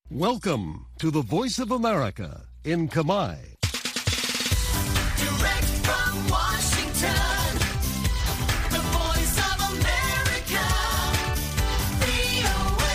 Welcome to the Voice of America in Kamai. Direct from Washington, the Voice of America, VOA.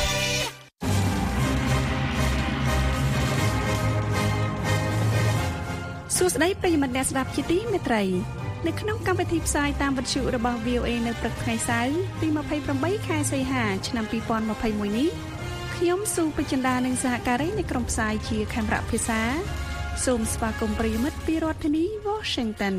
សួស្តីប្រិយមិត្តអ្នកស្ដាប់ជាទីមេត្រីនៅក្នុងកម្មវិធីផ្សាយតាមវិទ្យុរបស់ VOA នៅព្រឹកថ្ងៃសៅរ៍ទី28ខែសីហាឆ្នាំ2021នេះខ្ញុំស៊ូពេជ្ជន្តានិងសហការីនៃក្រុមផ្សាយជាខេមរៈភាសាសូមស្វាគមន៍ប្រិយមិត្តពីរដ្ឋធានី Washington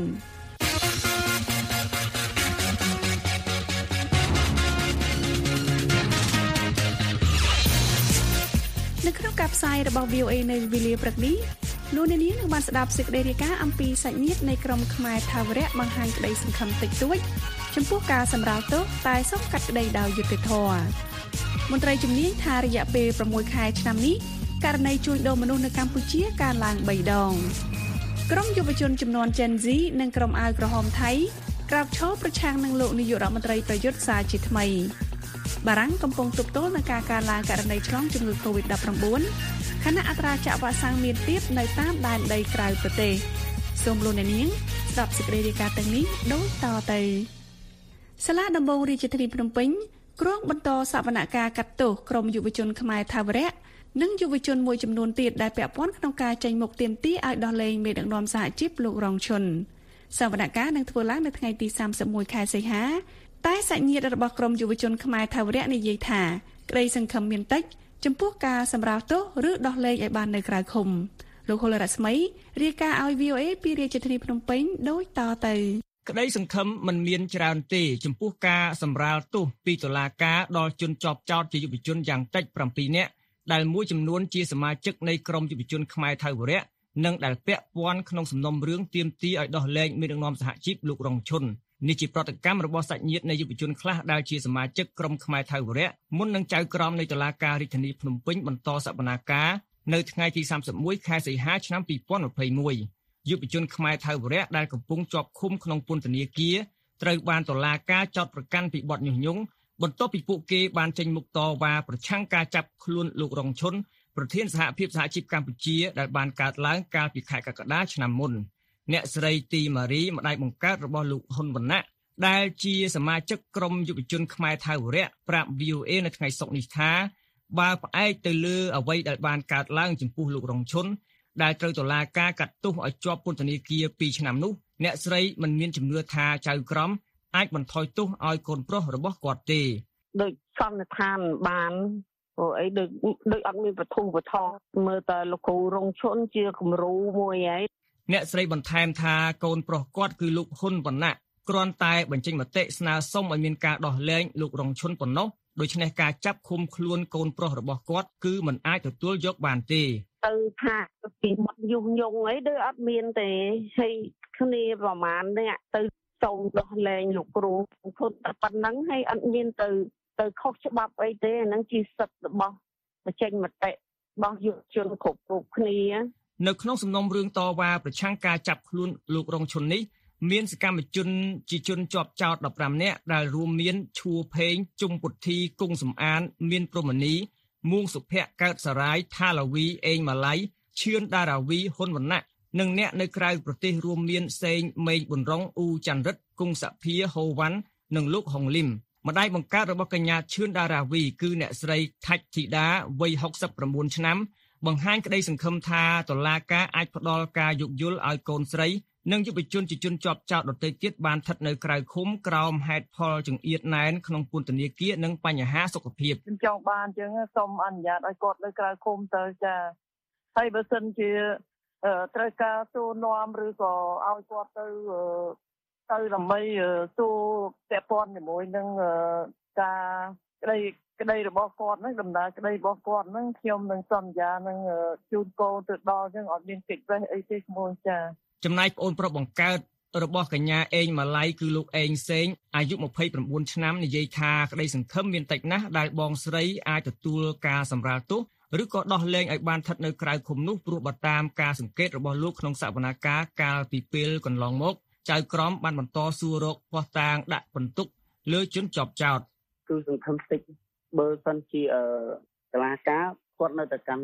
នៅក្នុងការផ្សាយរបស់ VOA នៅវេលាព្រឹកនេះលោកអ្នកនាងនឹងបានស្ដាប់សេចក្តីរាយការណ៍អំពីសាច់ញាតិនៃក្រុមខ្មែរថាវរៈបង្ហាញក្តីសង្ឃឹមតិចតួចចំពោះការសម្រាលទោសតែសុំកាត់ក្តីដោយយុត្តិធម៌មន្ត្រីជំនាញថារយៈពេល6ខែឆ្នាំនេះករណីជួញដូរមនុស្សនៅកម្ពុជាកើនឡើង3ដងក្រុមយុវជនចំនួន Gen Z និងក្រុមអាវក្រហមថៃក្រោកឈរប្រឆាំងនឹងលោកនាយករដ្ឋមន្ត្រីប្រយុទ្ធសារជាថ្មីបារាំងកំពុងទប់ទល់នឹងការកើនឡើងករណីឆ្លងជំងឺ Covid-19 ខណៈអត្រាចាក់វ៉ាក់សាំងមានទាបនៅតាមដែនដីក្រៅប្រទេសសូមលោកអ្នកនាងស្ដាប់សេចក្តីរាយការណ៍ទាំងនេះដូចតទៅសាលាដំបងរាជធានីភ្នំពេញក្រុងបន្តសវនកម្មកាត់ទោសក្រុមយុវជនខ្មែរថាវរៈនិងយុវជនមួយចំនួនទៀតដែលពាក់ព័ន្ធក្នុងការចេញមុខទាមទារឲ្យដោះលែងមេដឹកនាំសហជីពលោករងឈុនសវនកម្មនឹងធ្វើឡើងនៅថ្ងៃទី31ខែសីហាតែសាច់ញាតិរបស់ក្រុមយុវជនខ្មែរថាវរៈនិយាយថាក្តីសង្ឃឹមមានតិចចំពោះការសម្រាលទោសឬដោះលែងឲ្យបាននៅក្រៅឃុំលោកហុលរស្មីរាយការណ៍ឲ្យ VOA ពីរាជធានីភ្នំពេញដូចតទៅក្តីសង្ឃឹមមិនមានច្រើនទេចំពោះការសម្រាលទោសពីតុលាការដល់ជនជាប់ចោទជាយុវជនយ៉ាងតិច7នាក់ដែលមួយចំនួនជាសមាជិកនៃក្រុមយុវជនខ្មែរថៃវរៈនិងដែលពាក់ព័ន្ធក្នុងសំណុំរឿងទាមទារឲ្យដោះលែងមេដឹកនាំសហជីពលោករងឈុននេះជាប្រតិកម្មរបស់សាច់ញាតិនៃយុវជនខ្លះដែលជាសមាជិកក្រុមខ្មែរថៃវរៈមុននឹងចៅក្រមនៃតុលាការរាជធានីភ្នំពេញបន្តសវនាការនៅថ្ងៃទី31ខែសីហាឆ្នាំ2021យុវជនខ្មែរថៃវរៈដែលកំពុងជាប់ឃុំក្នុងពន្ធនាគារត្រូវបានតុលាការចោទប្រកាន់ពីបទញុះញង់បន្ទាប់ពីពួកគេបានចេញមុខតវ៉ាប្រឆាំងការចាប់ខ្លួនលោករងឈុនប្រធានសហភាពសហជីពកម្ពុជាដែលបានកើតឡើងកាលពីខែកក្កដាឆ្នាំមុនអ្នកស្រីទីម៉ារីម្ដាយបង្កើតរបស់លោកហ៊ុនវណ្ណៈដែលជាសមាជិកក្រុមយុវជនខ្មែរថៃវរៈប្រាប់ VOA នៅថ្ងៃសុក្រនេះថាបើផ្អែកទៅលើអ្វីដែលបានកើតឡើងចំពោះលោករងឈុនដែលត្រូវតុលាការកាត់ទោសឲ្យជាប់ពន្ធនាគារ2ឆ្នាំនោះអ្នកស្រីមិនមានជំនឿថាចៅក្រមអាចបន្ថយទោសឲ្យកូនប្រុសរបស់គាត់ទេដូចសន្និដ្ឋានបានព្រោះអីដូចអត់មានបទុបថមើលតែលោកគ្រូរងឈុនជាគំរូមួយហើយអ្នកស្រីបន្ថែមថាកូនប្រុសគាត់គឺលោកហ៊ុនវណ្ណៈគ្រាន់តែបញ្ចេញមតិស្នើសុំឲ្យមានការដោះលែងលោករងឈុនប៉ុណ្ណោះដូច្នេះការចាប់ឃុំខ្លួនកូនប្រុសរបស់គាត់គឺមិនអាចទទួលយកបានទេទៅថាពីបាត់យុះញងអីដូចអត់មានទេហើយគ្នាប្រហែលនេះទៅសូមដោះលែងលោកគ្រូហ៊ុនតែប៉ុណ្ណឹងហើយអត់មានទៅខុសច្បាប់អីទេអាហ្នឹងជាសិទ្ធិរបស់បញ្ចេញមតិរបស់យុវជនគ្រប់គ្នានៅក្នុងសំណុំរឿងតវ៉ាប្រឆាំងការចាប់ខ្លួនលោករងឈុននេះមានសកម្មជនជាជនជាប់ចោទ15នាក់ដែលរួមមានឈួរផេងជុំពុទ្ធីគង់សំអានមានព្រហ្មនីមួងសុភ័ក្រកើតសារាយថាឡាវីអេងម៉ាឡៃឈឿនដារាវីហ៊ុនវណ្ណៈនិងអ្នកនៅក្រៅប្រទេសរួមមានសេងមេងប៊ុនរងអ៊ូច័ន្ទរិទ្ធគង់សភាហូវ៉ាន់និងលោកហុងលឹមម្ដាយបង្កើតរបស់កញ្ញាឈឿនដារាវីគឺអ្នកស្រីថាច់ធីតាវ័យ69ឆ្នាំបង្ហាញក្តីសង្ឃឹមថាតុលាការអាចផ្ដល់ការយោគយល់ឲ្យកូនស្រីនិងយុវជនជាជនជាប់ចោទដទៃទៀតបានស្ថិតនៅក្រៅឃុំក្រោមហេតុផលចង្អៀតណែនក្នុងពន្ធនាគារនិងបញ្ហាសុខភាពខ្ញុំចង់បានអញ្ចឹងសូមអនុញ្ញាតឲ្យគាត់នៅក្រៅឃុំទៅចាហើយបើសិនជាត្រូវការសួរនាំឬក៏ឲ្យគាត់ទៅដើម្បីសួរពាក់ព័ន្ធជាមួយនឹងការក្តីរបស់គាត់ហ្នឹងដំណើរក្តីរបស់គាត់ហ្នឹងខ្ញុំនឹងសន្យានឹងជូនកូនទៅដល់អញ្ចឹងអត់មានកិច្ចវេះអីទេឈ្មោះចាចំណែកប្អូនប្រុសបង្កើតរបស់កញ្ញាអេងម៉ាឡៃគឺលោកអេងសេងអាយុ29ឆ្នាំនិយាយថាក្តីសង្ឃឹមមានតិចណាស់ដែលបងស្រីអាចទទួលការសម្រាលទោសឬក៏ដោះលែងឲ្យបានស្ថិតនៅក្រៅឃុំនោះព្រោះបើតាមការសង្កេតរបស់លោកក្នុងសវនាការកាលពីពេលកន្លងមកចៅក្រមបានបន្តសួររកភស្តុតាងដាក់បន្ទុកលើជនជាប់ចោទគឺសង្ឃឹមតិចបើសិនជាតុលាការគាត់នៅតែកាន់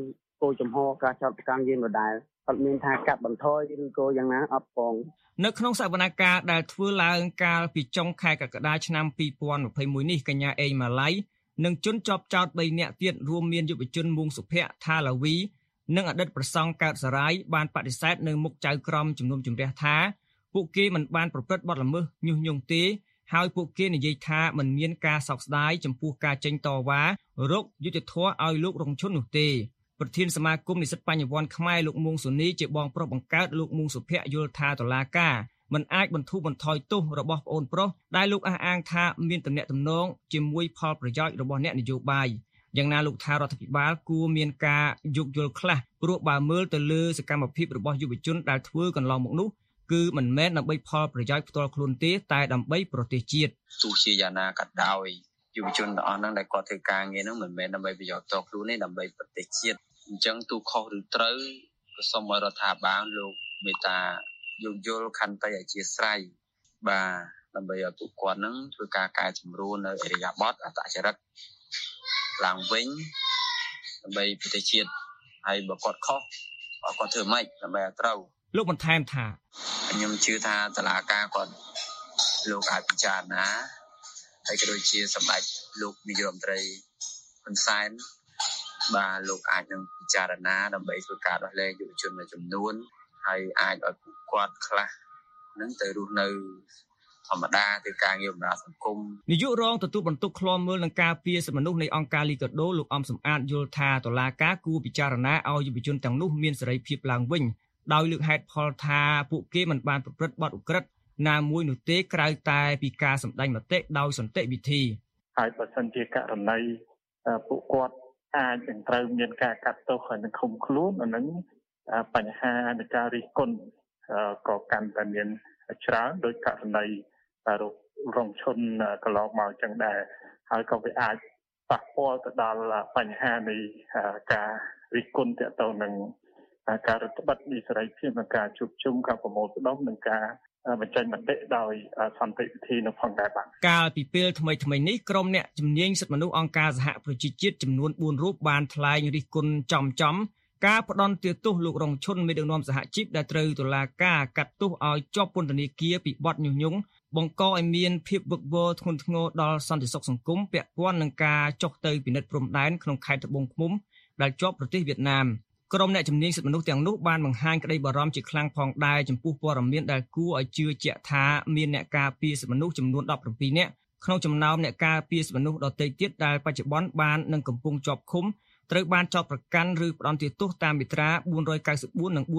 គោលចំហការចោទប្រកាន់យើងដដែលអត់មានថាកាត់បន្ថយឬក៏យ៉ាងណាអត់ផងនៅក្នុងសវនកម្មដែលធ្វើឡើងកាលពីចុងខែកក្កដាឆ្នាំ2021នេះកញ្ញាអេងម៉ាឡៃនិងជនជាប់ចោទ3នាក់ទៀតរួមមានយុវជនមួងសុភ័ក្រថាឡាវីនិងអតីតប្រសង់កើតសរាយបានបដិសេធនៅមុខចៅក្រមជំនុំជម្រះថាពួកគេមិនបានប្រព្រឹត្តបទល្មើសញុះញង់ទេហើយពួកគេនិយាយថាមិនមានការសោកស្ដាយចំពោះការចេញតវ៉ារកយុត្តិធម៌ឲ្យលោករងឈុននោះទេប្រធានសមាគមនិស្សិតបញ្ញវន្តខ្មែរលោកមួងសុនីជាបងប្រុសបង្កើតលោកមួងសុភ័ក្រយល់ថាតុលាការមិនអាចបន្ធូរបន្ថយទោសរបស់ប្អូនប្រុសដែលលោកអះអាងថាមានទំនាក់ទំនងជាមួយផលប្រយោជន៍របស់អ្នកនយោបាយយ៉ាងណាលោកថារដ្ឋាភិបាលគួរមានការយោគយល់ខ្លះព្រោះបើមើលទៅលើសកម្មភាពរបស់យុវជនដែលធ្វើកន្លងមកនោះគឺមិនមែនដើម្បីផលប្រយោជន៍ផ្ទាល់ខ្លួនទេតែដើម្បីប្រទេសជាតិទោះជាយ៉ាងណាក៏ដោយយុវជនទាំងអស់ហ្នឹងដែលគាត់ធ្វើការងារហ្នឹងមិនមែនដើម្បីប្រយោជន៍ផ្ទាល់ខ្លួនទេដើម្បីប្រទេសជាតិអញ្ចឹងទូខុសឬត្រូវក៏សូមឲ្យរដ្ឋាភិបាលលោកមេត្តាយោគយល់ខន្តីអធ្យាស្រ័យបាទដើម្បីឲ្យពួកគាត់ហ្នឹងធ្វើការកែសម្រួលនៅអរិយាប័ត្រអត្តចរិតឡើងវិញដើម្បីប្រទេសជាតិហើយបើគាត់ខុសគាត់ធ្វើម៉េចដើម្បីឲ្យត្រូវលោកបន្ថែមថាខ្ញុំជឿថាតុលាការគាត់លោកអាចពិចារណាហើយក៏ដូចជាសម្ដេចលោកនាយករដ្ឋមន្ត្រីហ៊ុនសែនបាទលោកអាចនឹងពិចារណាដើម្បីធ្វើការដោះលែងយុវជនមួយចំនួនហើយអាចឲ្យពួកគាត់ខ្លះនឹងទៅរស់នៅធម្មតាទៅការងារបម្រើសង្គមនាយករងទទួលបន្ទុកឃ្លាំមើលនឹងការពារសិទ្ធិមនុស្សនៃអង្គការលីកាដូលោកអំសំអាតយល់ថាតុលាការគួរពិចារណាឲ្យយុវជនទាំងនោះមានសេរីភាពឡើងវិញដោយលើកហេតុផលថាពួកគេមិនបានប្រព្រឹត្តបទឧក្រិដ្ឋណាមួយនោះទេក្រៅតែពីការសម្ដែងមតិដោយសន្តិវិធីហើយបើសិនជាករណីពួកគាត់អាចនឹងត្រូវមានការកាត់ទោសហើយនឹងឃុំខ្លួនអានឹងបញ្ហានៃការរិះគន់ក៏កាន់តែមានច្រើនដោយករណីរងឈុនកន្លងមកអញ្ចឹងដែរហើយក៏វាអាចប៉ះពាល់ទៅដល់បញ្ហានៃការរិះគន់ទាក់ទងនឹងការរដ្ឋបတ်នៃសេរីភាពនិងការជួបជុំការប្រមូលផ្ដុំនិងការបញ្ចេញមតិដោយសន្តិវិធីនៅផងដែរបាទកាលពីពេលថ្មីនេះក្រុមអ្នកជំនាញសិទ្ធិមនុស្សអង្គការសហប្រជាជាតិចំនួន4រូបបានថ្លែងរិះគន់ចំការផ្ដន់ទោសលោករងឈុនមេដឹកនាំសហជីពដែលត្រូវតុលាការកាត់ទោសឲ្យជាប់ពន្ធនាគារពីបទញុះញង់បង្កឲ្យមានភាពវឹកវរធ្ងន់ធ្ងរដល់សន្តិសុខសង្គមពាក់ព័ន្ធនឹងការចុះទៅពិនិត្យព្រំដែនក្នុងខេត្តត្បូងឃ្មុំដែលជាប់ប្រទេសវៀតណាមក្រុមអ្នកជំនាញសិទ្ធិមនុស្សទាំងនោះបានបង្ហាញក្តីបារម្ភជាខ្លាំងផងដែរចំពោះព័ត៌មានដែលគួរឲ្យជឿជាក់ថាមានអ្នកការពារសិទ្ធិមនុស្សចំនួន17នាក់ក្នុងចំណោមអ្នកការពារសិទ្ធិមនុស្សដទៃទៀតដែលបច្ចុប្បន្នបាននឹងកំពុងជាប់ឃុំត្រូវបានចោទប្រកាន់ឬផ្ដន្ទាទោសតាមមាត្រា494និង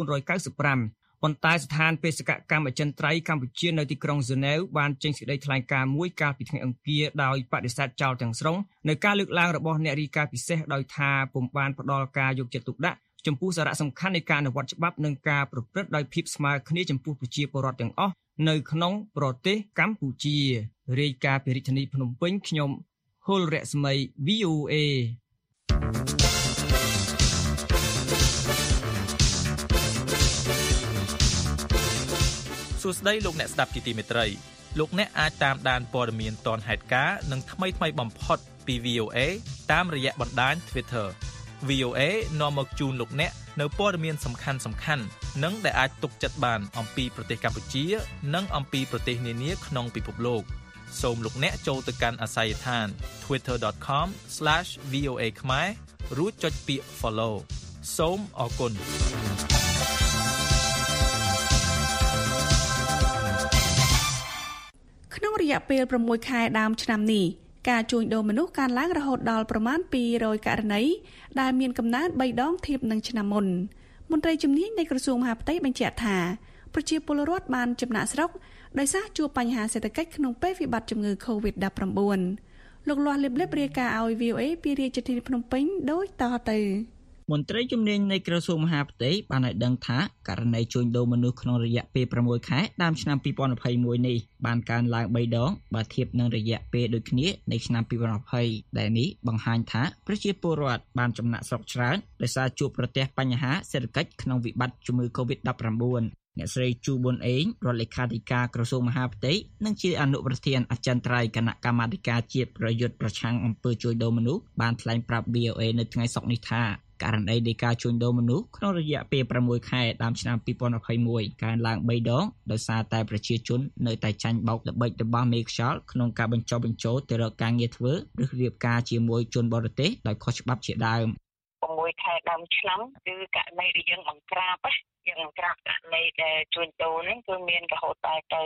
495ប៉ុន្តែស្ថានបេសកកម្មអចិន្ត្រៃយ៍កម្ពុជានៅទីក្រុងហ្សឺណែវបានចេញសេចក្តីថ្លែងការណ៍មួយកាលពីថ្ងៃអង្គារដោយបដិសេធចោលទាំងស្រុងនៅការលើកឡើងរបស់អ្នករាយការណ៍ពិសេសដោយថាពុំបានផ្ដល់ការយកចិត្តទុកដាក់ចំពោះសារៈសំខាន់នៃការអនុវត្តច្បាប់និងការប្រព្រឹត្តដោយភាពស្មើគ្នាចំពោះប្រជាពលរដ្ឋទាំងអស់នៅក្នុងប្រទេសកម្ពុជារាយការណ៍ពីរាជធានីភ្នំពេញខ្ញុំហុលរស្មី VOA សួស្តីលោកអ្នកស្ដាប់ជាទីមេត្រីលោកអ្នកអាចតាមដានព័ត៌មានទាន់ហេតុការណ៍និងថ្មីៗបំផុតពី VOA តាមរយៈបណ្ដាញ Twitter VOA នាំមកជូនលោកអ្នកនៅព័ត៌មានសំខាន់ៗនិងដែលអាចទុកចិត្តបានអំពីប្រទេសកម្ពុជានិងអំពីប្រទេសនានាក្នុងពិភពលោកសូមលោកអ្នកចូលទៅកាន់អាសយដ្ឋាន twitter.com/voa ខ្មែររួចចុចពាក្យ follow សូមអរគុណក្នុងរយៈពេល6ខែដើមឆ្នាំនេះការជួញដូរមនុស្សកើនឡើងរហូតដល់ប្រមាណ200ករណីដែលមានកំណើន3ដងធៀបនឹងឆ្នាំមុនមន្ត្រីជំនាញនៃក្រសួងមហាផ្ទៃបញ្ជាក់ថាប្រជាពលរដ្ឋបានចំណាក់ស្រុកដោយសារជួបបញ្ហាសេដ្ឋកិច្ចក្នុងពេលវិបត្តិជំងឺ COVID-19 លោកលាស់លៀបលៀបរាយការណ៍ឲ្យ VOA ពីរាជធានីភ្នំពេញដូចតទៅមន្ត្រីជំនាញនៃក្រសួងមហាផ្ទៃបានឲ្យដឹងថាករណីជួញដូរមនុស្សក្នុងរយៈពេល6ខែដើមឆ្នាំ2021នេះបានកើនឡើង3ដងបើធៀបនឹងរយៈពេលដូចគ្នានៃឆ្នាំ2020ដែលនេះបង្ហាញថាប្រជាពលរដ្ឋបានចំណាក់ស្រុកច្រើនដោយសារជួបប្រទះបញ្ហាសេដ្ឋកិច្ចក្នុងវិបត្តិជំងឺ COVID-19 អ្នកស្រីជូប៊ុនអេងរដ្ឋលេខាធិការក្រសួងមហាផ្ទៃនិងជាអនុប្រធានអចិន្ត្រៃយ៍គណៈកម្មាធិការជាតិប្រយុទ្ធប្រឆាំងអំពើជួញដូរមនុស្សបានថ្លែងប្រាប់ VOA នៅថ្ងៃសុក្រនេះថាករណីនៃការជួញដូរមនុស្សក្នុងរយៈពេល6ខែតាមឆ្នាំ2021កើនឡើង3ដងដោយសារតែប្រជាជននៅតែចាញ់បោកល្បិចរបស់មេខ្យល់ក្នុងការបញ្ចុះបញ្ចូលទៅរកការងារធ្វើឬរៀបការជាមួយជនបរទេសដោយខុសច្បាប់ជាដើម 6ខែដើមឆ្នាំគឺករណីដែលយើងបង្ក្រាបយើងបង្ក្រាបករណីដែលជួញដូរហ្នឹងគឺមានរហូតដល់ទៅ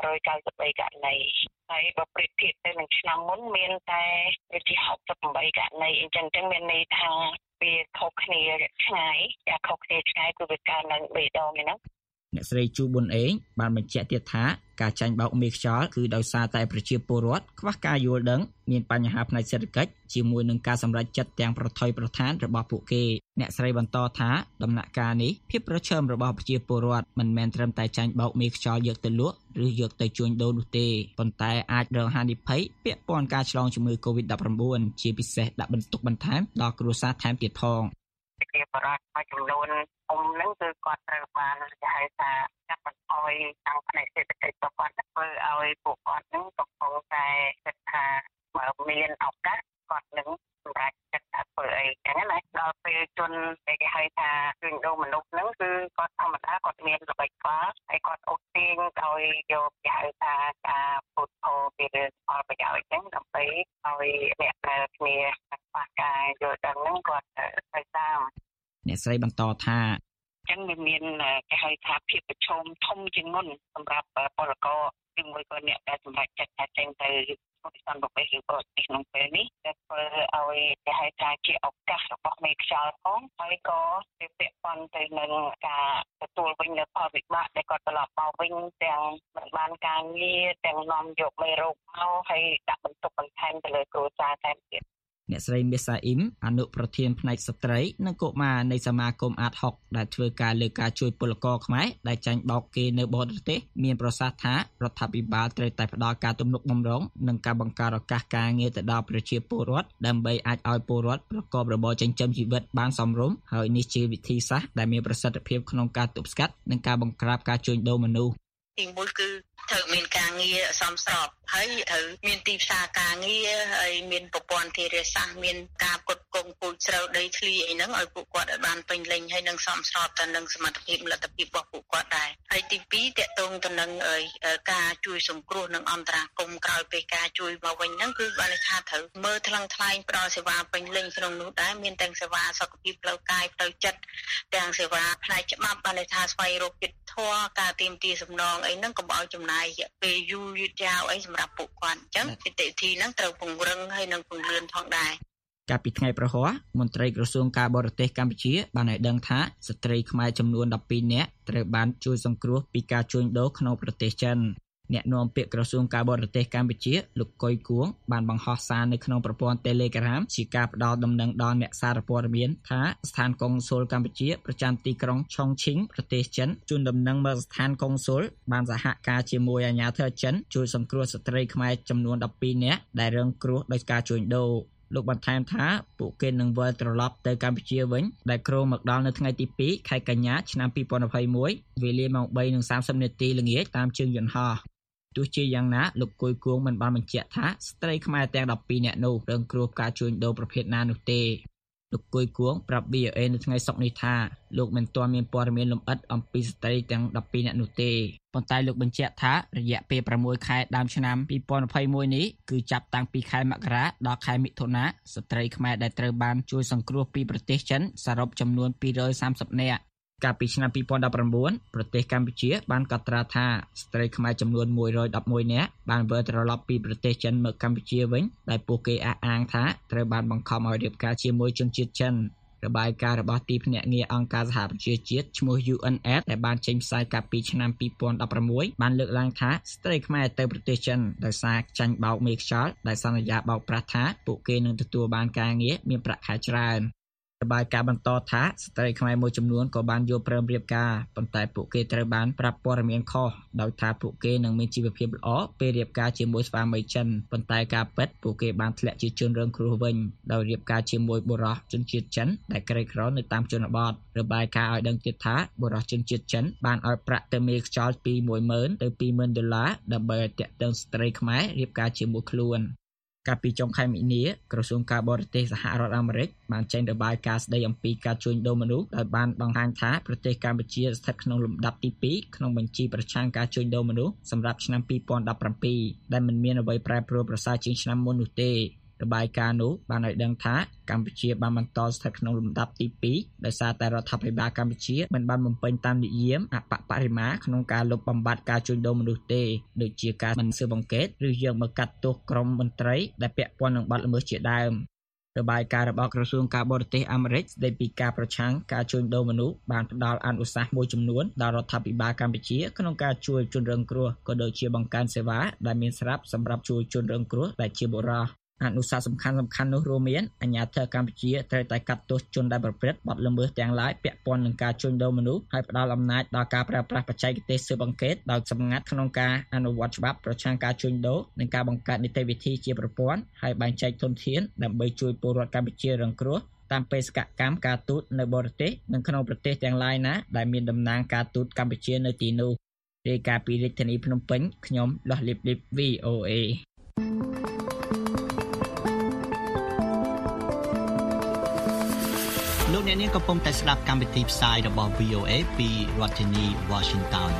193ករណីហើយបើប្រៀបធៀបទៅនឹងឆ្នាំមុនមានតែប្រហែល68ករណីអញ្ចឹងមានន័យថាវាខុសគ្នាឆ្ងាយតែខុសគ្នាឆ្ងាយគឺវាកើនឡើង3ដងឯហ្នឹងអ្នកស្រីជូប៊ុនអេងបានបញ្ជាក់ទៀតថាការចាញ់បោកមេខ្យល់គឺដោយសារតែប្រជាពលរដ្ឋខ្វះការយល់ដឹងមានបញ្ហាផ្នែកសេដ្ឋកិច្ចជាមួយនឹងការសម្រេចចិត្តទាំងប្រថុយប្រថានរបស់ពួកគេអ្នកស្រីបន្តថាដំណាក់កាលនេះភាពប្រឈមរបស់ប្រជាពលរដ្ឋមិនមែនត្រឹមតែចាញ់បោកមេខ្យល់យកទៅលក់ឬយកទៅជួញដូរនោះទេប៉ុន្តែអាចរងហានិភ័យពាក់ព័ន្ធការឆ្លងជំងឺ COVID-19 ជាពិសេសដាក់បន្ទុកបន្ថែមដល់គ្រួសារថែមទៀតផងប្រជាពលរដ្ឋមួយចំនួនហ្នឹងគឺគាត់ត្រូវបានគេហៅថាកាត់បន្ថយខាងផ្នែកសេដ្ឋកិច្ចរបស់គាត់ធ្វើឲ្យពួកគាត់ហ្នឹងកំពុងតែគិតថាបើមានឱកាសគាត់នឹងសម្រាប់ចិត្តថាធ្វើអីចឹងណាដល់ពេលជនដែលគេហៅថាជួញដូរមនុស្សហ្នឹងគឺគាត់ធម្មតាគាត់មានល្បិចកលហើយគាត់អូសទាញឲ្យយកគេហៅថាការពុតផលពីរឿងផលប្រយោជន៍ចឹងដើម្បីឲ្យអ្នកដែលគ្នាខ្វះការយល់ដឹងហ្នឹងគាត់ទៅតាមអ្នកស្រីបន្តថាចឹងវាមានគេហៅថាភាពប្រឈមធំជាងមុនសម្រាប់ពលករជាមួយក៏អ្នកដែលសម្រាប់ចិត្តថាចេញទៅវិស័យប្រទេសឬក៏ក្នុងពេលនេះដែលធ្វើឲ្យគេហៅថាជាឱកាសរបស់មេខ្យល់ផងហើយក៏វាពាក់ព័ន្ធទៅនឹងការទទួលវិញនៅផលវិបាកដែលគាត់ត្រឡប់មកវិញទាំងមិនបានការងារទាំងនាំយកមេរោគមកហើយដាក់បន្ទុកបន្ថែមទៅលើគ្រួសារថែមទៀតអ្នកស្រីមេសាអ៊ីមអនុប្រធានផ្នែកស្ត្រីនិងកុមារនៃសមាគមអាត6ដែលធ្វើការលើការជួយពលករខ្មែរដែលចាញ់បោកគេនៅបរទេសមានប្រសាសន៍ថារដ្ឋាភិបាលត្រូវតែផ្តល់ការទំនុកបម្រុងនិងការបង្កើតឱកាសការងារទៅដល់ប្រជាពលរដ្ឋដើម្បីអាចឲ្យពលរដ្ឋប្រកបរបរចិញ្ចឹមជីវិតបានសមរម្យហើយនេះជាវិធីសាស្ត្រដែលមានប្រសិទ្ធភាពក្នុងការទប់ស្កាត់និងការបង្ក្រាបការជួញដូរមនុស្សទីមួយគឺត្រូវមានការងារសមស្របហើយត្រូវមានទីផ្សារការងារហើយមានប្រព័ន្ធធារាសាស្ត្រមានការផ្គត់ផ្គង់ពូជស្រូវដីធ្លីអីហ្នឹងឲ្យពួកគាត់ឲ្យបានពេញលេញហើយនឹងសមស្របទៅនឹងសមត្ថភាពលទ្ធភាពរបស់ពួកគាត់ដែរហើយទី2តកតងទៅនឹងការជួយសង្គ្រោះនិងអន្តរាគមន៍ក្រោយពេលការជួយមកវិញហ្នឹងគឺបានថាត្រូវមើលថ្លឹងថ្លែងផ្ដល់សេវាពេញលេញក្នុងនោះដែរមានទាំងសេវាសុខភាពផ្លូវកាយផ្លូវចិត្តទាំងសេវាផ្នែកច្បាប់បានថាស្វែងរកយុត្តិធម៌ការទាមទារសំណងអីហ្នឹងកុំឲ្យចំណាយរយៈពេលយូរយឺតយ៉ាវអីសម្រាប់ពួកគាត់អញ្ចឹងនីតិវិធីហ្នឹងត្រូវពង្រឹងហើយនឹងពង្រឹងផងដែរកាលពីថ្ងៃប្រហ័សមន្ត្រីក្រសួងការបរទេសកម្ពុជាបានឲ្យដឹងថាស្ត្រីខ្មែរចំនួន12នាក់ត្រូវបានជួយសង្គ្រោះពីការជួញដូរក្នុងប្រទេសចិនអ្នកនាំពាក្យក្រសួងការបរទេសកម្ពុជាលោកកុយគួងបានបង្ហោះសារនៅក្នុងប្រព័ន្ធ Telegram ជាការផ្ដល់ដំណឹងដល់អ្នកសារព័ត៌មានថាស្ថានកុងស៊ុលកម្ពុជាប្រចាំទីក្រុងឆុងឈីងប្រទេសចិនជូនដំណឹងមកស្ថានកុងស៊ុលបានសហការជាមួយអាជ្ញាធរចិនជួយសង្គ្រោះស្ត្រីខ្មែរចំនួន12នាក់ដែលរងគ្រោះដោយការជួញដូរលោកបន្ថែមថាពួកគេនឹងវិលត្រឡប់ទៅកម្ពុជាវិញដែលគ្រោងមកដល់នៅថ្ងៃទី2ខែកញ្ញាឆ្នាំ2021វេលាម៉ោង 3:30 នាទីល្ងាចតាមជើងយន្តហោះទោះជាយ៉ាងណាលោកគួយគួងមិនបានបញ្ជាក់ថាស្ត្រីខ្មែរទាំង12នាក់នោះរងគ្រោះការជួញដូរប្រភេទណានោះទេលោកគួយគួងប្រាប់ VOA នៅថ្ងៃសុក្រនេះថាលោកមិនទាន់មានព័ត៌មានលម្អិតអំពីស្ត្រីទាំង12នាក់នោះទេប៉ុន្តែលោកបញ្ជាក់ថារយៈពេល6ខែដើមឆ្នាំ2021នេះគឺចាប់តាំងពីខែមករាដល់ខែមិថុនាស្ត្រីខ្មែរដែលត្រូវបានជួយសង្គ្រោះពីប្រទេសចិនសរុបចំនួន230នាក់កាលពីឆ្នាំ2019ប្រទេសកម្ពុជាបានកត់ត្រាថាស្ត្រីខ្មែរចំនួន111នាក់បានវិលត្រឡប់ពីប្រទេសចិនមកកម្ពុជាវិញដែលពួកគេអះអាងថាត្រូវបានបង្ខំឲ្យរៀបការជាមួយជនជាតិចិនរបាយការណ៍របស់ទីភ្នាក់ងារអង្គការសហប្រជាជាតិឈ្មោះ UNAIDS ដែលបានចេញផ្សាយកាលពីឆ្នាំ2016បានលើកឡើងថាស្ត្រីខ្មែរទៅប្រទេសចិនដោយសារចាញ់បោកមេខ្យល់ដែលសន្យាបោកប្រាស់ថាពួកគេនឹងទទួលបានការងារមានប្រាក់ខែច្រើនរបាយការណ៍បន្តថាស្ត្រីខ្មែរមួយចំនួនក៏បានយល់ព្រមរៀបការប៉ុន្តែពួកគេត្រូវបានប្រាប់ព័ត៌មានខុសដោយថាពួកគេនឹងមានជីវភាពល្អពេលរៀបការជាមួយស្វាមីចិនប៉ុន្តែការពិតពួកគេបានធ្លាក់ជាជនរងគ្រោះវិញដោយរៀបការជាមួយបុរសជនជាតិចិនដែលក្រីក្រនៅតាមជនបទរបាយការណ៍ឲ្យដឹងទៀតថាបុរសជនជាតិចិនបានឲ្យប្រាក់ទៅមេខ្យល់ពី$10,000 ទៅ$20,000ដើម្បីឲ្យទាក់ទងស្ត្រីខ្មែររៀបការជាមួយខ្លួនកាលពីចុងខែមីនាក្រសួងការបរទេសសហរដ្ឋអាមេរិកបានចេញរបាយការណ៍ស្តីអំពីការជួញដូរមនុស្សដោយបានបង្ហាញថាប្រទេសកម្ពុជាស្ថិតក្នុងលំដាប់ទី2ក្នុងបញ្ជីប្រឆាំងការជួញដូរមនុស្សសម្រាប់ឆ្នាំ2017ដែលមិនមានអ្វីប្រែប្រួលប្រសើរជាងឆ្នាំមុននោះទេរបាយការណ៍នោះបានឲ្យដឹងថាកម្ពុជាបានបន្តស្ថិតក្នុងលំដាប់ទី2ដោយសារតែរដ្ឋាភិបាលកម្ពុជាមិនបានបំពេញតាមនិយមអបបរិមាក្នុងការលុបបំបាត់ការជួញដូរមនុស្សទេដូចជាការមិនស៊ើបអង្កេតឬយើងមកកាត់ទោសក្រុមមន្ត្រីដែលពាក់ព័ន្ធនឹងបទល្មើសជាដើមរបាយការណ៍របស់ក្រសួងការបរទេសអាមេរិកស្តីពីការប្រឆាំងការជួញដូរមនុស្សបានផ្ដល់អនុសាសន៍មួយចំនួនដល់រដ្ឋាភិបាលកម្ពុជាក្នុងការជួយជនរងគ្រោះក៏ដូចជាបង្កើនសេវាដែលមានស្រាប់សម្រាប់ជួយជនរងគ្រោះដែលជាបុរសអនុសាសន៍សំខាន់ៗនោះរួមមានអាជ្ញាធរកម្ពុជាត្រូវតែកាត់ទោសជនដែលប្រព្រឹត្តបទល្មើសទាំងឡាយពាក់ព័ន្ធនឹងការជួញដូរមនុស្សហើយផ្ដល់អំណាចដល់ការប្រើប្រាស់បច្ចេកទេសស៊ើបអង្កេតដោយសម្ងាត់ក្នុងការអនុវត្តច្បាប់ប្រឆាំងការជួញដូរនិងការបង្កើតនីតិវិធីជាប្រព័ន្ធហើយបែងចែកធនធានដើម្បីជួយពលរដ្ឋកម្ពុជារងគ្រោះតាមបេសកកម្មការទូតនៅបរទេសនិងក្នុងប្រទេសទាំងឡាយណាដែលមានតំណាងការទូតកម្ពុជានៅទីនោះរាយការណ៍ពីរាជធានីភ្នំពេញខ្ញុំលោះលីប VOAលោកអ្នកនាងកំពុងតែស្ដាប់កម្មវិធីផ្សាយរបស់ VOA ពីរដ្ឋធានី Washington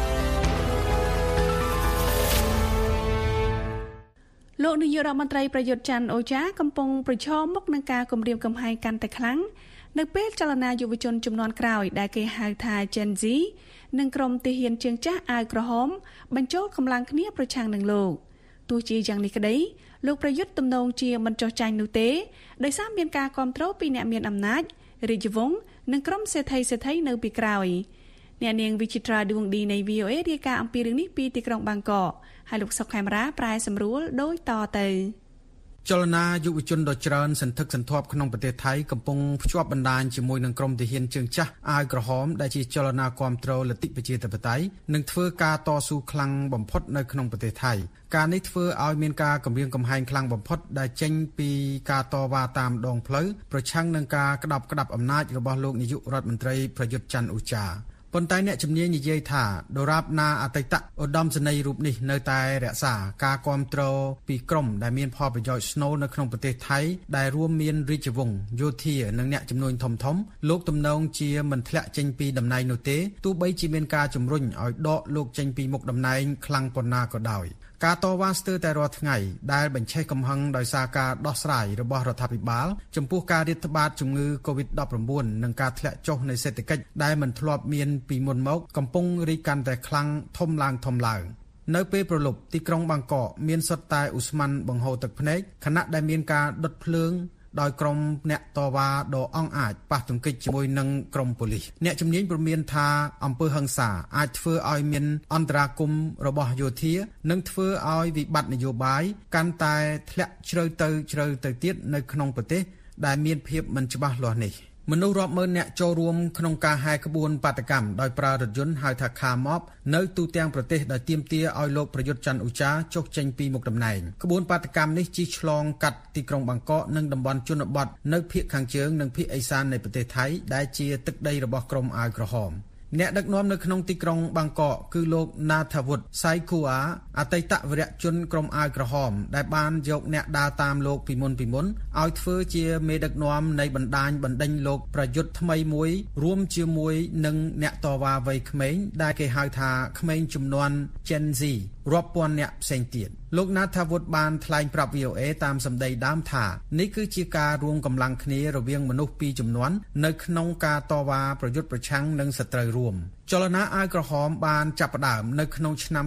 លោកនាយករដ្ឋមន្ត្រីប្រយុទ្ធច័ន្ទអូចាកំពុងប្រឈមមុខនឹងការគំរាមកំហែងកាន់តែខ្លាំងនៅពេលចលនាយុវជនជំនាន់ក្រោយដែលគេហៅថា Gen Z និងក្រុមទាហានជើងចាស់អាវក្រហមបញ្ចូលកម្លាំងគ្នាប្រឆាំងនឹងលោកទោះជាយ៉ាងនេះក្តីលោកប្រយុទ្ធទំនងជាមិនចោះចាញ់នោះទេដោយសារមានការគាំទ្រពីអ្នកមានអំណាចរាជវង្សនិងក្រុមសេដ្ឋីនៅពីក្រោយអ្នកនាងវិចិត្រាដួងឌីនៃ VOA រាយការណ៍អំពីរឿងនេះពីទីក្រុងបាងកកហើយលោកសុកខេមរាប្រែសម្រួលដូចតទៅចលនាយុវជនដ៏ច្រើនសន្ធឹកសន្ធាប់ក្នុងប្រទេសថៃកំពុងភ្ជាប់បណ្ដាញជាមួយនឹងក្រុមទាហានជើងចាស់អាវក្រហមដែលជាចលនាគាំទ្រលទ្ធិប្រជាធិបតេយ្យនិងធ្វើការតស៊ូខ្លាំងបំផុតនៅក្នុងប្រទេសថៃការនេះធ្វើឲ្យមានការគំរាមកំហែងខ្លាំងបំផុតដែលចេញពីការតវ៉ាតាមដងផ្លូវប្រឆាំងនឹងការក្តាប់អំណាចរបស់លោកនាយករដ្ឋមន្ត្រីប្រយុទ្ធច័ន្ទអូចាប៉ុន្តែអ្នកជំនាញនិយាយថាដរាបណាអតីតឧត្តមសេនីយ៍រូបនេះនៅតែរក្សាការគាំទ្រពីក្រុមដែលមានផលប្រយោជន៍ស្នូលនៅក្នុងប្រទេសថៃដែលរួមមានរាជវង្សយោធានិងអ្នកជំនួញធំលោកទំនងជាមិនធ្លាក់ចេញពីតំណែងនោះទេទោះបីជាមានការជំរុញឲ្យដកលោកចេញពីមុខតំណែងខ្លាំងប៉ុណ្ណាក៏ដោយការតវ៉ាស្ទើរតែរាល់ថ្ងៃដែលបញ្ឆេះកំហឹងដោយសារការដោះស្រាយរបស់រដ្ឋាភិបាលចំពោះការរាតត្បាតជំងឺ COVID-19 និងការធ្លាក់ចុះនៃសេដ្ឋកិច្ចដែលមិនធ្លាប់មានពីមុនមកកំពុងរីកកាន់តែខ្លាំងធំឡើងនៅពេលប្រលប់ទីក្រុងបាងកកមានសុទ្ធតែឧស្ម័នបង្ហូរទឹកភ្នែកខណៈដែលមានការដុតភ្លើងដោយក្រុមអ្នកតវ៉ាដ៏អង់អាចប៉ះទង្គិចជាមួយនឹងក្រុមប៉ូលីសអ្នកជំនាញព្រមានថាអំពើហិង្សាអាចធ្វើឲ្យមានអន្តរាគមន៍របស់យោធានិងធ្វើឲ្យវិបត្តិនយោបាយកាន់តែធ្លាក់ជ្រៅទៅទៀតនៅក្នុងប្រទេសដែលមានភាពមិនច្បាស់លាស់នេះមនុស្សរាប់ម៉ឺនអ្នកចូលរួមក្នុងការហែក្បួនបាតកម្មដោយប្រើរថយន្តហៅថាខាម៉បនៅទូទាំងប្រទេសដែលទាមទារឲ្យលោកប្រយុទ្ធច័ន្ទអូចាចុះចេញពីមុខតំណែងក្បួនបាតកម្មនេះជិះឆ្លងកាត់ទីក្រុងបាងកកនិងតំបន់ជនបទនៅភាគខាងជើងនិងភាគឦសាននៃប្រទេសថៃដែលជាទឹកដីរបស់ក្រុមអាវក្រហមអ្នកដឹកនាំនៅក្នុងទីក្រុងបាងកកគឺលោក Nathavuth Saikua អតីតវីរៈជនក្រុមអាវក្រហមដែលបានយកអ្នកដើរតាមលោកពីមុនឲ្យធ្វើជាមេដឹកនាំនៃបណ្ដេញលោកប្រយុទ្ធថ្មីមួយរួមជាមួយនឹងអ្នកតវ៉ាវ័យក្មេងដែលគេហៅថាក្មេងជំនាន់ Gen Z រាប់ពាន់អ្នកផ្សេងទៀតលោក Nathavuth បានថ្លែងប្រាប់ VOA តាមសម្ដីដើមថានេះគឺជាការរួមកម្លាំងគ្នារវាងមនុស្សពីរជំនាន់នៅក្នុងការតវ៉ាប្រយុទ្ធប្រឆាំងនឹងសត្រូវរួមចលនាអាវក្រហមបានចាប់ផ្ដើមនៅក្នុងឆ្នាំ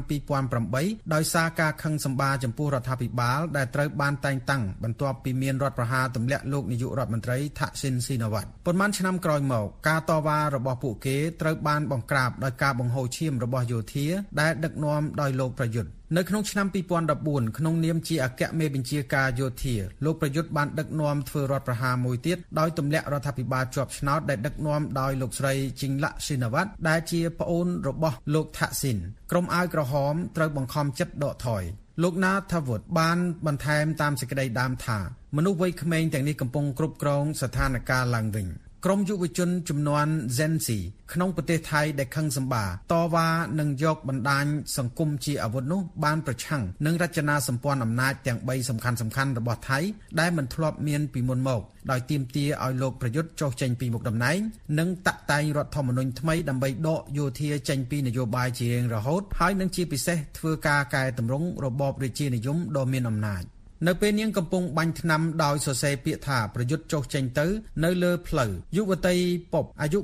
2008ដោយសារការខឹងសម្បារចំពោះរដ្ឋាភិបាលដែលត្រូវបានតែងតាំងបន្ទាប់ពីមានរដ្ឋប្រហារទម្លាក់លោកនាយករដ្ឋមន្ត្រីថាក់ស៊ីនស៊ីណាវ៉ាត់ប៉ុន្មានឆ្នាំក្រោយមកការតវ៉ារបស់ពួកគេត្រូវបានបង្ក្រាបដោយការបង្ហូរឈាមរបស់យោធាដែលដឹកនាំដោយលោកប្រយុទ្ធនៅក្នុងឆ្នាំ2014ក្នុងនាមជាអគ្គមេបញ្ជាការយោធាលោកប្រយុទ្ធបានដឹកនាំធ្វើរដ្ឋប្រហារមួយទៀតដោយទម្លាក់រដ្ឋាភិបាលជាប់ឆ្នោតដែលដឹកនាំដោយលោកស្រីជីងឡាក់ស៊ីណាវ៉ាត់ដែលជាប្អូនរបស់លោកថាក់ស៊ីនក្រុមអាវក្រហមត្រូវបង្ខំចិត្តដកថយលោក Nathavuth បានបន្ថែមតាមសេចក្តីដើមថាមនុស្សវ័យក្មេងទាំងនេះកំពុងគ្រប់គ្រងស្ថានភាពឡើងវិញក្រុមយុវជនចំនួន Gen Z ក្នុងប្រទេសថៃដែលខឹងសម្បាតវ៉ានឹងយកបណ្ដាញសង្គមជាអាវុធនោះបានប្រឆាំងនឹងរចនាសម្ព័ន្ធអំណាចទាំង3សំខាន់ៗរបស់ថៃដែលមិនធ្លាប់មានពីមុនមកដោយទាមទារឲ្យលោកប្រយុទ្ធចុះចេញពីមុខតំណែងនិងតាក់តែងរដ្ឋធម្មនុញ្ញថ្មីដើម្បីដកយោធាចេញពីនយោបាយជារៀងរហូតហើយនឹងជាពិសេសធ្វើការកែតម្រង់របបរាជានិយមដ៏មានអំណាចនៅពេលនាងកំពុងបាញ់ថ្នាំដោយសរសេរពាក្យថាប្រយុទ្ធចុះចេញទៅនៅលើផ្លូវយុវតីប៉ុបអាយុ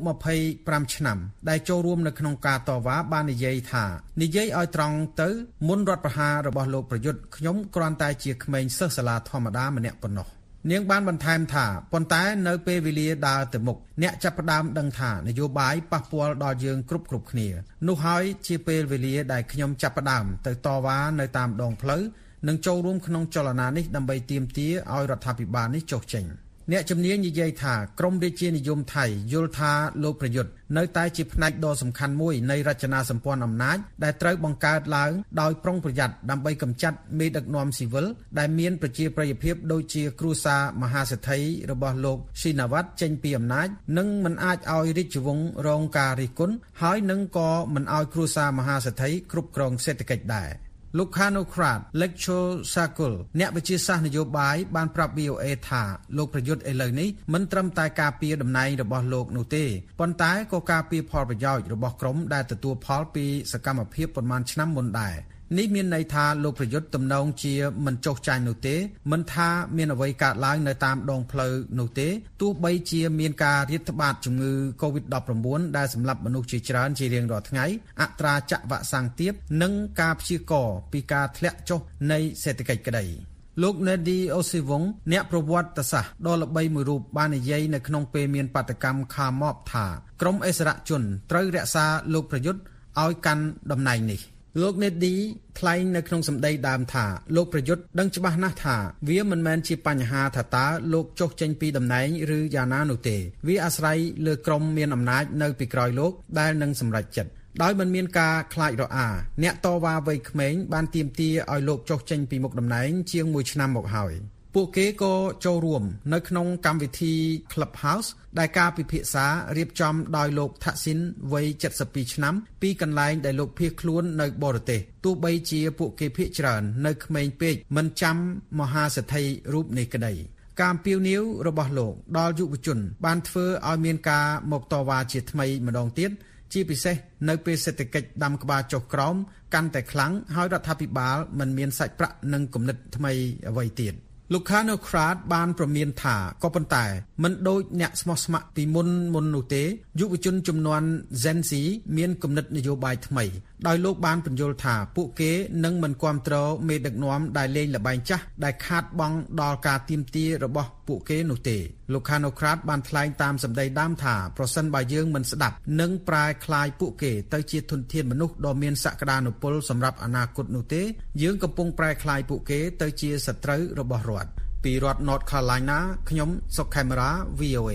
25ឆ្នាំដែលចូលរួមនៅក្នុងការតវ៉ាបាននិយាយថានិយាយឲ្យត្រង់ទៅមុនរដ្ឋប្រហាររបស់លោកប្រយុទ្ធខ្ញុំគ្រាន់តែជាក្មេងសិស្សសាលាធម្មតាម្នាក់ប៉ុណ្ណោះនាងបានបន្ថែមថាប៉ុន្តែនៅពេលវេលាដើរទៅមុខអ្នកចាប់ផ្ដើមដឹងថានយោបាយប៉ះពាល់ដល់យើងគ្រប់គ្នានោះហើយជាពេលវេលាដែលខ្ញុំចាប់ផ្ដើមទៅតវ៉ានៅតាមដងផ្លូវនឹងចូលរួមក្នុងចលនានេះដើម្បីទាមទារឲ្យរដ្ឋាភិបាលនេះចុះចេញអ្នកជំនាញនិយាយថាក្រមរាជានិយមថៃយល់ថាលោកប្រយុទ្ធនៅតែជាផ្នែកដ៏សំខាន់មួយនៃរចនាសម្ព័ន្ធអំណាចដែលត្រូវបង្កើតឡើងដោយប្រុងប្រយ័ត្នដើម្បីកម្ចាត់មេដឹកនាំស៊ីវិលដែលមានប្រជាប្រិយភាពដូចជាគ្រួសារមហាសេដ្ឋីរបស់លោកស៊ីណាវ៉ាត់ចេញពីអំណាចនិងមិនអាចឲ្យរាជវង្សរងការរិះគន់ហើយនឹងក៏មិនឲ្យគ្រួសារមហាសេដ្ឋីគ្រប់គ្រងសេដ្ឋកិច្ចដែរលោក Khanokrat Lecture Circle អ្នកវិទ្យាសាស្ត្រនយោបាយបានប្រាប់ VOA ថាលោកប្រយុទ្ធឥឡូវនេះមិនត្រឹមតែការពារតំណែងរបស់លោកនោះទេប៉ុន្តែក៏ការពារផលប្រយោជន៍របស់ក្រុមដែលទទួលផលពីសកម្មភាពប៉ុន្មានឆ្នាំមុនដែរនេះមានន័យថាលោកប្រយុទ្ធទំនងជាមិនចុះចាញ់នោះទេមិនថាមានអ្វីកើតឡើងនៅតាមដងផ្លូវនោះទេទោះបីជាមានការរាតត្បាតជំងឺ COVID-19 ដែលសម្លាប់មនុស្សជាច្រើនជារៀងរាល់ថ្ងៃអត្រាចាក់វ៉ាក់សាំងទាបនិងការព្យាករណ៍ពីការធ្លាក់ចុះនៃសេដ្ឋកិច្ចក្តីលោក Nedi Osivong អ្នកប្រវត្តិសាស្ត្រដ៏ល្បីមួយរូបបាននិយាយនៅក្នុងពេលមានបាតកម្មខាមបថាក្រុមអិសរាជជនត្រូវរក្សាលោកប្រយុទ្ធឲ្យកាន់តំណែងនេះលោក Nedi ថ្លែងនៅក្នុងសម្ដីដើមថាលោកប្រយុទ្ធដឹងច្បាស់ណាស់ថាវាមិនមែនជាបញ្ហាថាតើលោកចុះចេញពីតំណែងឬយ៉ាងណានោះទេវាអាស្រ័យលើក្រុមមានអំណាចនៅពីក្រោយលោកដែលនឹងសម្រេចចិត្តដោយមិនមានការខ្លាចរអាអ្នកតវ៉ាវ័យក្មេងបានទាមទារឲ្យលោកចុះចេញពីមុខតំណែងជាង1ឆ្នាំមកហើយពួកគេក៏ចូលរួមនៅក្នុងកម្មវិធី Clubhouse ដែលការពិភាក្សារៀបចំដោយលោកថាក់ស៊ីនវ័យ72ឆ្នាំពីកន្លែងដែលលោកភៀសខ្លួននៅបរទេសទោះបីជាពួកគេភៀសច្រើននៅក្មេងពេកមិនចាំមហាសេដ្ឋីរូបនេះក្តីការអំពាវនាវរបស់លោកដល់យុវជនបានធ្វើឲ្យមានការមកតវ៉ាជាថ្មីម្ដងទៀតជាពិសេសនៅពេលសេដ្ឋកិច្ចដាំក្បាលចុះក្រោមកាន់តែខ្លាំងហើយរដ្ឋាភិបាលមិនមានសាច់ប្រាក់និងគំនិតថ្មីអ្វីទៀតលោក Khanokrat បានប្រមានថាក៏ប៉ុន្តែមិនដូចអ្នកស្មោះស្ម័គ្រពីមុននោះទេយុវជនចំនួន Gen Z មានគំនិតនយោបាយថ្មីដោយលោកបានពន្យល់ថាពួកគេនឹងមិនគាំទ្រមេដឹកនាំដែលលេងល្បែងចាស់ដែលខាតបង់ដល់ការទាមទាររបស់ពួកគេនោះទេលោក Khanokrat បានថ្លែងតាមសម្ដីដើមថាប្រសិនបើយើងមិនស្ដាប់និងប្រែក្លាយពួកគេទៅជាធនធានមនុស្សដ៏មានសក្តានុពលសម្រាប់អនាគតនោះទេយើងកំពុងប្រែក្លាយពួកគេទៅជាសត្រូវរបស់រដ្ឋពីរដ្ឋ North Carolina ខ្ញុំសុកខេមរា VOA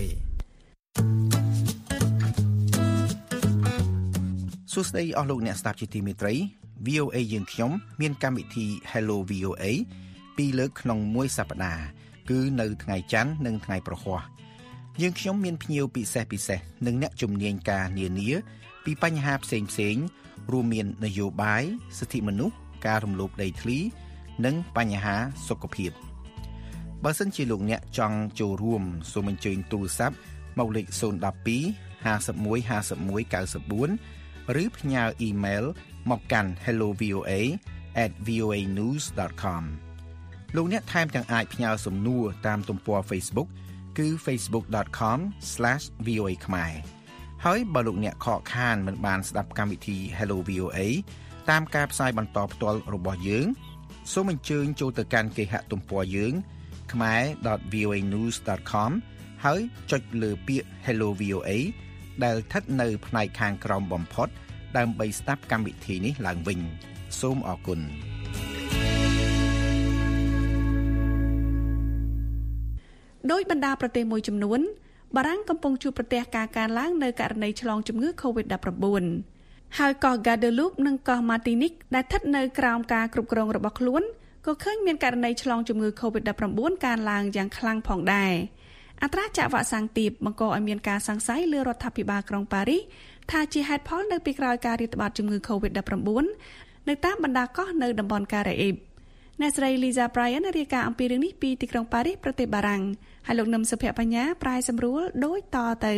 សួស្តីអស់លោកអ្នកស្ដាប់ជាទីមេត្រី VOA យើងខ្ញុំមានកម្មវិធី Hello VOA ពីរលើកក្នុងមួយសប្តាហ៍គឺនៅថ្ងៃច័ន្ទនិងថ្ងៃប្រហ័សយើងខ្ញុំមានភ្ញៀវពិសេសនិងអ្នកជំនាញការនានាពីបញ្ហាផ្សេងរួមមាននយោបាយសិទ្ធិមនុស្សការរំលោភដីធ្លីនិងបញ្ហាសុខភាពបើសិនជាលោកអ្នកចង់ចូលរួមសូមអញ្ជើញទូរស័ព្ទមកលេខ012 51 51 94 ឬផ្ញើអ៊ីមែលមកកាន់ hellovoa@voanews.com លោកអ្នកថែមទាំងអាចផ្ញើសំណួរតាមទំព័រ Facebook គឺ facebook.com/voa ខ្មែរហើយបើលោកអ្នកខកខានមិនបានស្ដាប់កម្មវិធី Hello VOA តាមការផ្សាយបន្តផ្ទាល់របស់យើងសូមអញ្ជើញចូលទៅកាន់គេហទំព័រយើង khmer.voanews.com ហើយចុចលើពាក្យ Hello VOA ដែលស្ថិតនៅផ្នែកខាងក្រោមបំផុតដើម្បីស្ដាប់កម្មវិធីនេះឡើងវិញសូមអរគុណដោយបណ្ដាប្រទេសមួយចំនួនបារាំងកំពុងជួបប្រទះការកើនឡើងនៅករណីឆ្លងជំងឺ COVID-19 ហើយកោះ Guadeloupe និងកោះ Martinique ដែលស្ថិតនៅក្រោមការគ្រប់គ្រងរបស់ខ្លួនក៏ឃើញមានករណីឆ្លងជំងឺ COVID-19 កើនឡើងយ៉ាងខ្លាំងផងដែរអត្រាចាក់វ៉ាក់សាំងទាបបង្កឲ្យមានការសង្ស័យលើរដ្ឋាភិបាលក្រុងប៉ារីសថាជាហេតុផលនៅពីក្រោយការរាតត្បាតជំងឺ COVID-19 នៅតាមបណ្ដាកោះនៅតំបន់ការ៉ាអ៊ីបអ្នកស្រី Lisa Bryan រាយការណ៍អំពីរឿងនេះពីទីក្រុងប៉ារីសប្រទេសបារាំងហើយលោកនឹមសុភ័ក្របញ្ញាប្រាយសម្រួលដូចតទៅ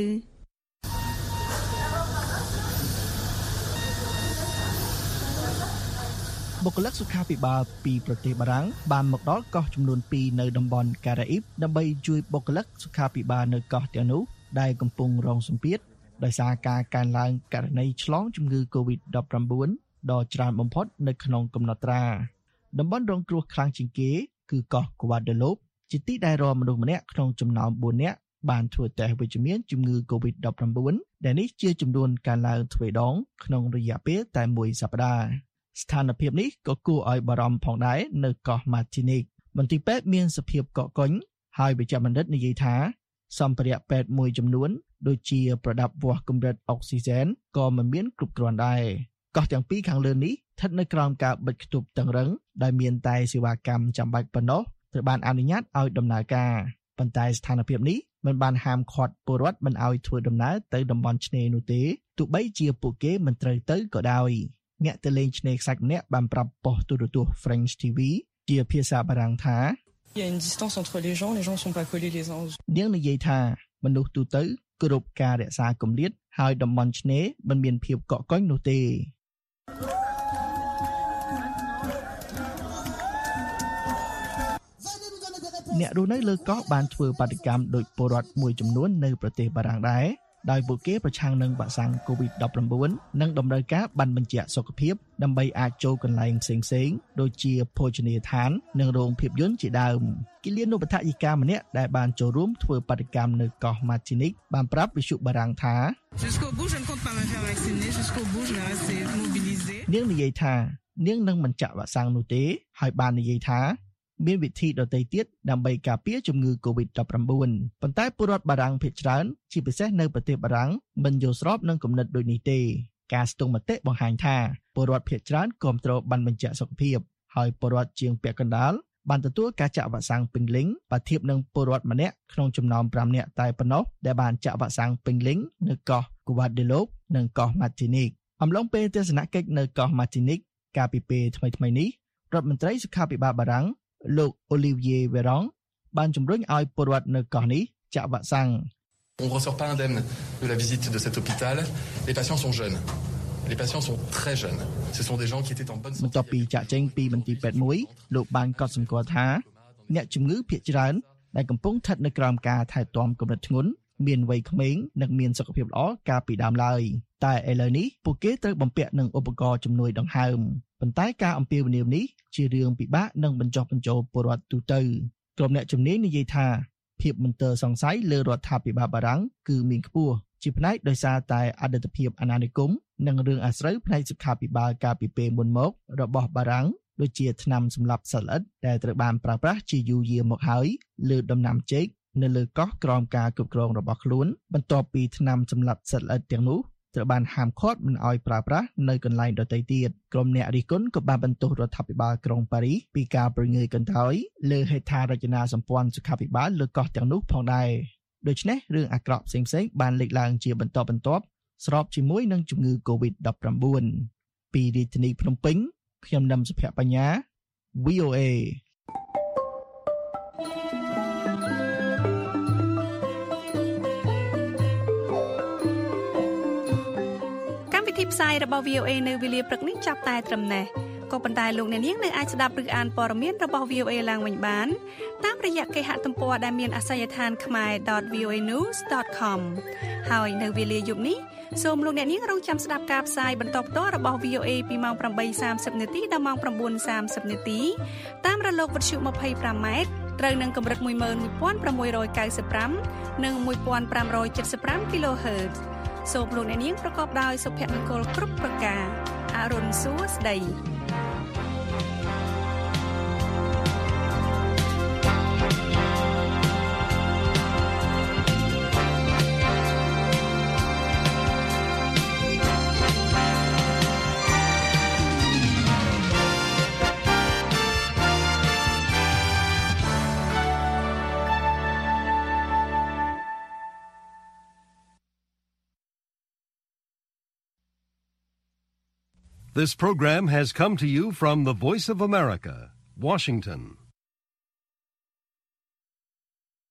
បុគ្គលិកសុខាភិបាលពីប្រទេសបារាំងបានមកដល់កោះចំនួន2នៅតំបន់ការ៉ាអ៊ីបដើម្បីជួយបុគ្គលិកសុខាភិបាលនៅកោះទាំងនោះដែលកំពុងរងសម្ពាធដោយសារការកើនឡើងករណីឆ្លងជំងឺ COVID-19 ដ៏ច្រើនបំផុតនៅក្នុងកំណត់ត្រាតំបន់រងគ្រោះខ្លាំងជាងគេគឺកោះ Guadeloupe ជាទីដែលរាល់មនុស្សម្នាក់ក្នុងចំណោម4នាក់បានធ្វើតេស្តវិជ្ជមានជំងឺ COVID-19 ដែលនេះជាចំនួនកើនឡើងទ្វេដងក្នុងរយៈពេលតែ1សប្តាហ៍ស្ថានភាពនេះក៏គួរឲ្យបារម្ភផងដែរនៅកោះ Martinique មន្ទីរពេទ្យមានសភាពកកកុញហើយវេជ្ជបណ្ឌិតនិយាយថាសម្ភារៈពេទ្យមួយចំនួនដូចជាប្រដាប់វាស់កម្រិតអុកស៊ីហ្សែនក៏មិនមានគ្រប់គ្រាន់ដែរកោះទាំងពីរខាងលើនេះស្ថិតនៅក្រោមការបិទគប់តឹងរឹងដែលមានតែសេវាកម្មចាំបាច់ប៉ុណ្ណោះត្រូវបានអនុញ្ញាតឲ្យដំណើរការប៉ុន្តែស្ថានភាពនេះមិនបានហាមឃាត់ពលរដ្ឋមិនឲ្យធ្វើដំណើរទៅតំបន់ឆ្នេរនោះទេទោះបីជាពួកគេមិនត្រូវទៅក៏ដោយអ្នកទៅលេងឆ្នេរខ្សាច់ម្នាក់បានប្រាប់ប៉ុស្តិ៍ទូរទស្សន៍ French TV ជាភាសាបារាំងថា Il y a une distance entre les gens sont pas collés les uns aux autres នាងនិយាយថាមនុស្សទូទៅគោរពការរក្សាគម្លាតហើយតំបន់ឆ្នេរមិនមានភាពកកកុញនោះទេអ្នករស់នៅលើកោះបានធ្វើបាតកម្មដោយពលរដ្ឋមួយចំនួននៅប្រទេសបារាំងដែរដោយពួកគេប្រឆាំងនឹងវ៉ាក់សាំង COVID-19 និងតម្រូវការបានបញ្ជាក់សុខភាពដើម្បីអាចចូលកន្លែងផ្សេងៗដូចជាភោជនីយដ្ឋាននិងរោងភាពយន្តជាដើមគិលានុបដ្ឋាយិកាម្នាក់ដែលបានចូលរួមធ្វើបាតកម្មនៅកោះ Martinique បានប្រាប់វិទ្យុបារាំងថា Jusqu'au bout je ne compte pas me faire vacciner jusqu'au bout je vais rester mobilisée នាងនិយាយថានាងនឹងមិនចាក់វ៉ាក់សាំងនោះទេហើយបាននិយាយថាមានវិធីដទៃទៀតដើម្បីការពារជំងឺ COVID-19 ប៉ុន្តែពលរដ្ឋបារាំងភាគច្រើនជាពិសេសនៅប្រទេសបារាំងមិនយល់ស្របនឹងគំនិតដូចនេះទេការស្ទង់មតិបង្ហាញថាពលរដ្ឋភាគច្រើនគាំទ្របានបញ្ជាក់សុខភាពហើយពលរដ្ឋជាងពាក់កណ្ដាលបានទទួលការចាក់វ៉ាក់សាំងពេញលេញបើធៀបនឹងពលរដ្ឋម្នាក់ក្នុងចំណោម5នាក់តែប៉ុណ្ណោះដែលបានចាក់វ៉ាក់សាំងពេញលេញនៅកោះ Guadeloupe និងកោះ Martinique អំឡុងពេលទស្សនកិច្ចនៅកោះ Martinique កាលពីពេលថ្មីៗនេះរដ្ឋមន្ត្រីសុខាភិបាលបារាំងលោក Olivier Véran បានជំរុញឲ្យពលរដ្ឋនៅកោះនេះចាក់វ៉ាក់សាំង On ne ressort pas indemne de la visite de cet hôpital. Les patients sont jeunes. Les patients sont très jeunes. Ce sont des gens qui étaient en bonne santé. បន្ទាប់ពីចាក់ចេញពីមន្ទីរពេទ្យមួយលោកបានកត់សម្គាល់ថាអ្នកជំងឺភាគច្រើនដែលកំពុងស្ថិតនៅក្រោមការថែទាំកម្រិតធ្ងន់មានវ័យក្មេងនិងមានសុខភាពល្អកាលពីដើមឡើយតែឥឡូវនេះពួកគេត្រូវបំពាក់នឹងឧបករណ៍ជំនួយដង្ហើមប៉ុន្តែការអំពាវនាវនេះជារឿងពិបាកនឹងបញ្ចុះបញ្ចូលពលរដ្ឋទូទៅក្រុមអ្នកជំនាញនិយាយថាភាពមន្ទិលសង្ស័យលើរដ្ឋាភិបាលបារាំងគឺមានខ្ពស់ជាផ្នែកដោយសារតែអតីតភាពអាណានិគមនិងរឿងអាស្រូវផ្នែកសុខាភិបាលកាលពីពេលមុនមករបស់បារាំងដូចជាថ្នាំសម្លាប់សត្វល្អិតដែលត្រូវបានប្រើប្រាស់ជាយូរយារមកហើយលើដំណាំចេកនៅលើកោះក្រោមការគ្រប់គ្រងរបស់ខ្លួនបន្ទាប់ពីថ្នាំសម្លាប់សត្វល្អិតទាំងនោះត្រូវបានហាមឃាត់មិនឲ្យប្រើប្រាស់នៅកន្លែងដទៃទៀតក្រុមអ្នករិះគន់ក៏បានបន្ទោសរដ្ឋាភិបាលក្រុងប៉ារីសពីការប្រងើយកន្តើយលើហេដ្ឋារចនាសម្ព័ន្ធសុខាភិបាលលើកោះទាំងនោះផងដែរដូច្នេះរឿងអាក្រក់ផ្សេងៗបានលេចឡើងជាបន្តបន្ទាប់ស្របជាមួយនឹងជំងឺ COVID-19 ពីរាជធានីភ្នំពេញខ្ញុំនឹមសុភ័ក្របញ្ញា VOA ផ្សាយរបស់ VOA នៅវេលាព្រឹកនេះចាប់តែត្រឹមនេះក៏ប៉ុន្តែលោកអ្នកនាងនៅអាចស្ដាប់ឬអានព័ត៌មានរបស់ VOA ឡើងវិញបានតាមរយៈគេហទំព័រដែលមានអាសយដ្ឋាន khmer.voanews.com ហើយនៅវេលាយប់នេះសូមលោកអ្នកនាងរងចាំស្ដាប់ការផ្សាយបន្តផ្ទាល់របស់ VOA ពីម៉ោង 8:30 នាទីដល់ម៉ោង 9:30 នាទីតាមរលកវិទ្យុ 25 ម៉ែត្រត្រូវនឹងកម្រិត 11695 និង 1575 kHzសូមលោកអ្នកនាងប្រកបដោយសុភមង្គលគ្រប់ប្រការអរុនសួស្តី This program has come to you from the Voice of America, Washington.